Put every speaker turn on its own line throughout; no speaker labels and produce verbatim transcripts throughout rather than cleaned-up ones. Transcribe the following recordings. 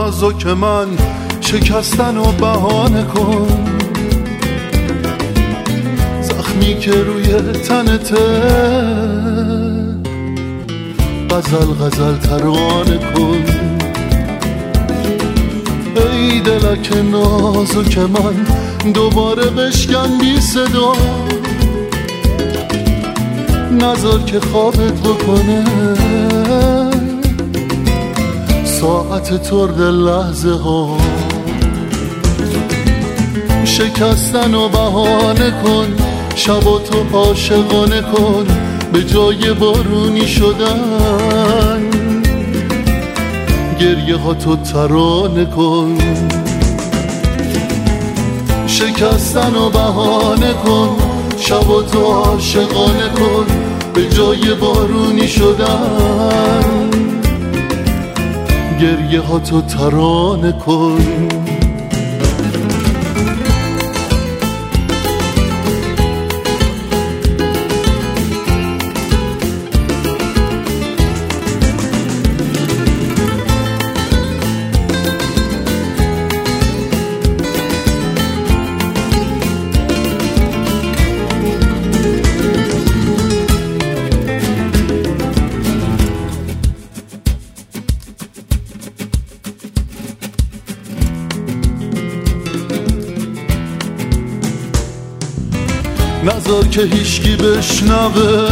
نازک من شکستن و بهانه کن، زخمی که روی تنته غزل غزل ترانه کن. ای دلک نازک من دوباره بشکن بی صدا، نذار که خوابت بکنه ساعت ترد لحظه ها. شکستن و بهانه کن، شب و تو عاشقانه کن، به جای بارونی شدن گریه ها تو ترانه کن. شکستن و بهانه کن، شب و تو عاشقانه کن، به جای بارونی شدن گریه ها تو ترانه کن. نذار که هیچکی بشنوه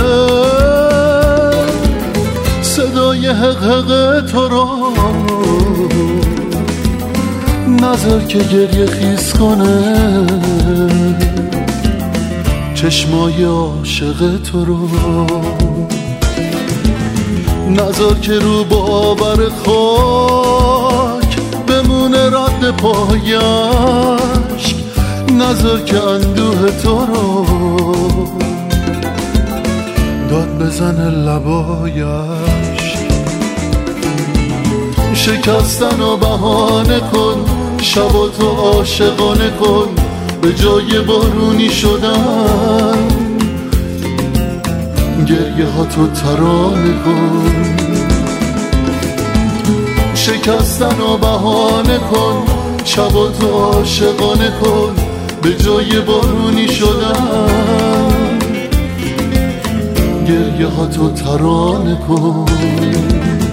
صدای حق حق تو رو، نذار که گریه خیز کنه چشمای عاشق تو رو، نذار که رو باور خاک بمونه رد پایش، نذار که اندوه تو رو داد بزنه لبایش. شکستن و بهانه کن، شب و تو عاشقانه کن، به جای بارونی شدن گریه ها تو ترانه کن. شکستن و بهانه کن، شب و تو عاشقانه کن، به جای بارونی شدن گریه ها تو ترانه کن.